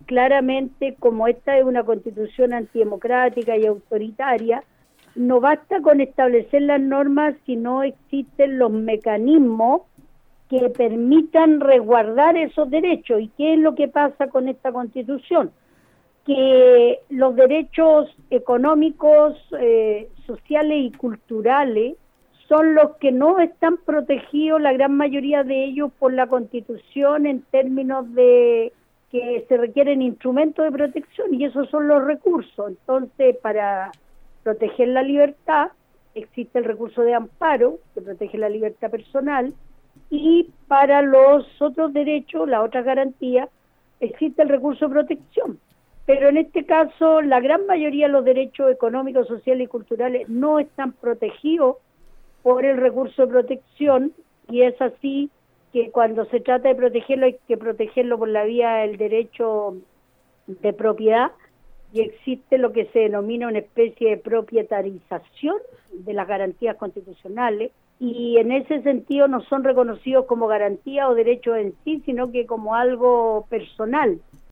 claramente, como esta es una constitución antidemocrática y autoritaria, no basta con establecer las normas si no existen los mecanismos que permitan resguardar esos derechos. ¿Y qué es lo que pasa con esta constitución? Que los derechos económicos, sociales y culturales son los que no están protegidos, la gran mayoría de ellos, por la Constitución en términos de que se requieren instrumentos de protección, y esos son los recursos. Entonces, para proteger la libertad, existe el recurso de amparo, que protege la libertad personal, y para los otros derechos, las otras garantías, existe el recurso de protección. Pero en este caso, la gran mayoría de los derechos económicos, sociales y culturales no están protegidos por el recurso de protección, y es así que cuando se trata de protegerlo hay que protegerlo por la vía del derecho de propiedad, y existe lo que se denomina una especie de propietarización de las garantías constitucionales, y en ese sentido no son reconocidos como garantía o derechos en sí, sino que como algo personal.